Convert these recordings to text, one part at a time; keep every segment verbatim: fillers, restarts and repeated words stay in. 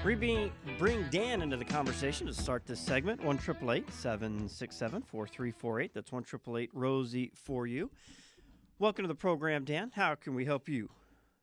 We bring, bring Dan into the conversation to start this segment. one eight eight eight, seven six seven, four three four eight. That's one eight eight eight, Rosie for you. Welcome to the program, Dan. How can we help you?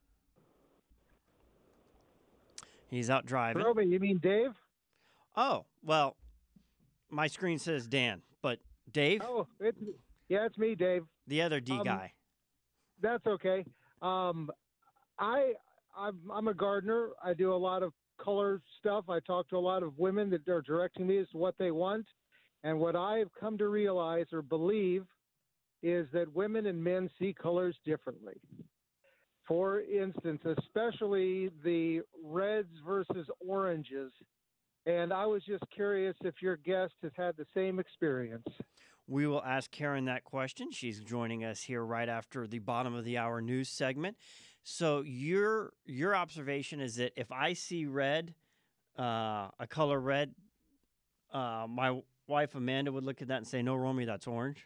He's out driving. Roby, you mean Dave? Oh, well, my screen says Dan, but Dave? Oh, it's, yeah, it's me, Dave. The other D um, guy. That's okay. Um, I, I'm, I'm a gardener. I do a lot of color stuff. I talk to a lot of women that are directing me as to what they want. And what I've come to realize or believe is that women and men see colors differently. For instance, especially the reds versus oranges. And I was just curious if your guest has had the same experience. We will ask Karen that question. She's joining us here right after the bottom of the hour news segment. So your your observation is that if I see red, uh, a color red, uh, my wife Amanda would look at that and say, "No, Romy, that's orange."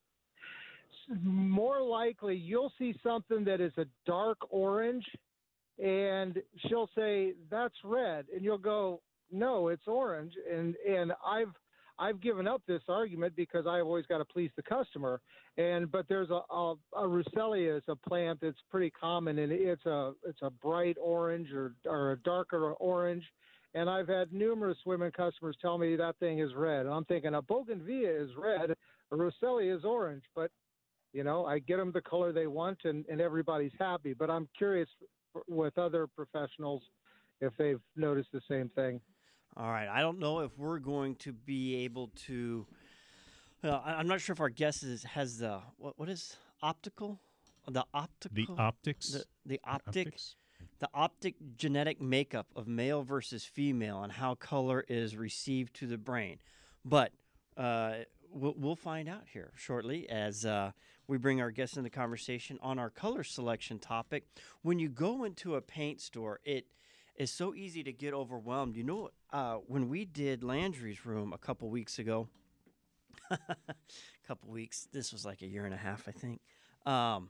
More likely, you'll see something that is a dark orange, and she'll say, "That's red," and you'll go, "No, it's orange." And and I've I've given up this argument because I've always got to please the customer. And but there's a a, a Russellia is a plant that's pretty common, and it's a it's a bright orange or or a darker orange. And I've had numerous women customers tell me that thing is red. And I'm thinking a bougainvillea is red, a Russellia is orange. But you know, I get them the color they want, and, and everybody's happy. But I'm curious with other professionals if they've noticed the same thing. All right. I don't know if we're going to be able to. Uh, I'm not sure if our guest is, has the what what is optical, the optical, the optics, the, the optic, optics? the optic genetic makeup of male versus female and how color is received to the brain. But uh, we'll, we'll find out here shortly as uh, we bring our guests in the conversation on our color selection topic. When you go into a paint store, it is so easy to get overwhelmed. You know, uh, when we did Landry's room a couple weeks ago, a couple weeks, this was like a year and a half, I think. Um,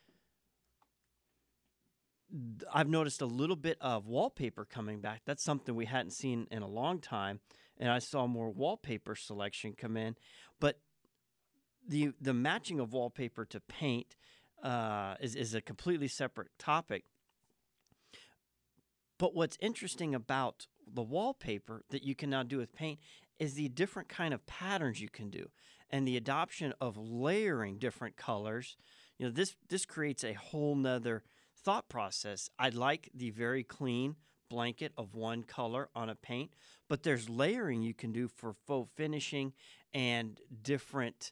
I've noticed a little bit of wallpaper coming back. That's something we hadn't seen in a long time, and I saw more wallpaper selection come in. But the the matching of wallpaper to paint uh, is is a completely separate topic. But what's interesting about the wallpaper that you can now do with paint is the different kind of patterns you can do and the adoption of layering different colors. You know, this this creates a whole nother thought process. I like the very clean blanket of one color on a paint, but there's layering you can do for faux finishing and different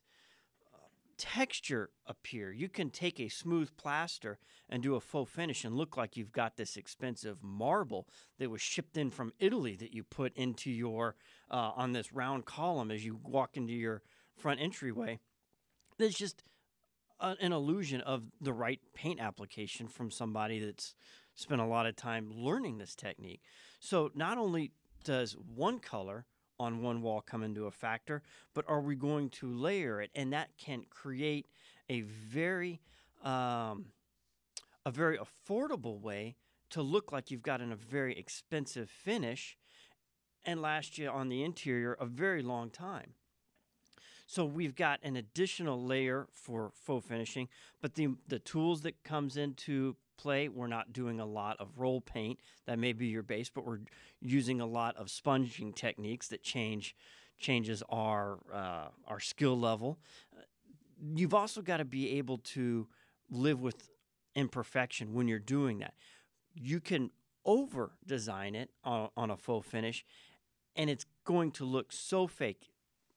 texture appear. You can take a smooth plaster and do a faux finish and look like you've got this expensive marble that was shipped in from Italy that you put into your uh, on this round column as you walk into your front entryway. There's just a, an illusion of the right paint application from somebody that's spent a lot of time learning this technique. So not only does one color on one wall come into a factor, but are we going to layer it? And that can create a very um, a very affordable way to look like you've got in a very expensive finish and last you on the interior a very long time. So we've got an additional layer for faux finishing, but the the tools that comes into play, we're not doing a lot of roll paint. That may be your base, but we're using a lot of sponging techniques that change changes our uh, our skill level. You've also got to be able to live with imperfection when you're doing that. You can over design it on, on a faux finish, and it's going to look so fake.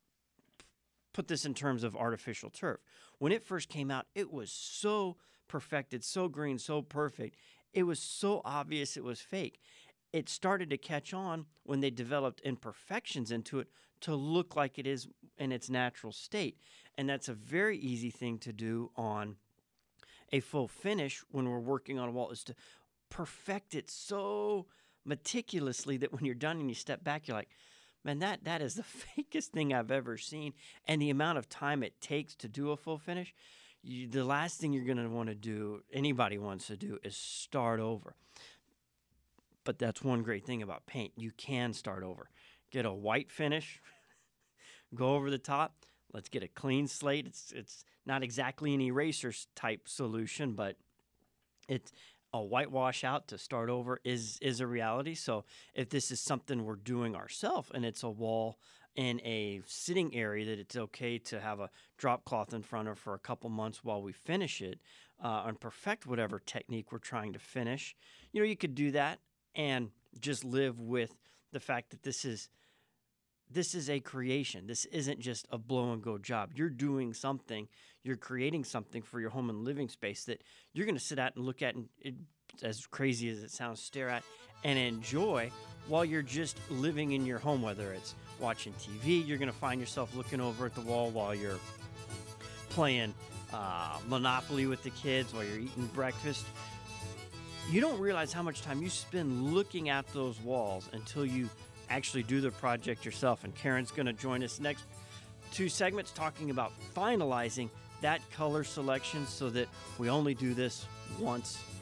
Put this in terms of artificial turf. When it first came out, it was so perfected, so green, so perfect. It was so obvious it was fake. It started to catch on when they developed imperfections into it to look like it is in its natural state. And that's a very easy thing to do on a faux finish when we're working on a wall, is to perfect it so meticulously that when you're done and you step back, you're like, man, that, that is the fakest thing I've ever seen. And the amount of time it takes to do a full finish, you, the last thing you're going to want to do, anybody wants to do, is start over. But that's one great thing about paint. You can start over. Get a white finish, go over the top. Let's get a clean slate. It's it's not exactly an eraser type solution, but it's a whitewash out to start over is is a reality. So if this is something we're doing ourselves and it's a wall in a sitting area that it's okay to have a drop cloth in front of for a couple months while we finish it uh, and perfect whatever technique we're trying to finish, you know, you could do that and just live with the fact that this is this is a creation. This isn't just a blow and go job. You're doing something. You're creating something for your home and living space that you're going to sit at and look at and, it, as crazy as it sounds, stare at and enjoy while you're just living in your home, whether it's watching T V, you're going to find yourself looking over at the wall while you're playing uh, Monopoly with the kids, while you're eating breakfast. You don't realize how much time you spend looking at those walls until you actually do the project yourself. And Karen's going to join us next two segments talking about finalizing that color selection so that we only do this once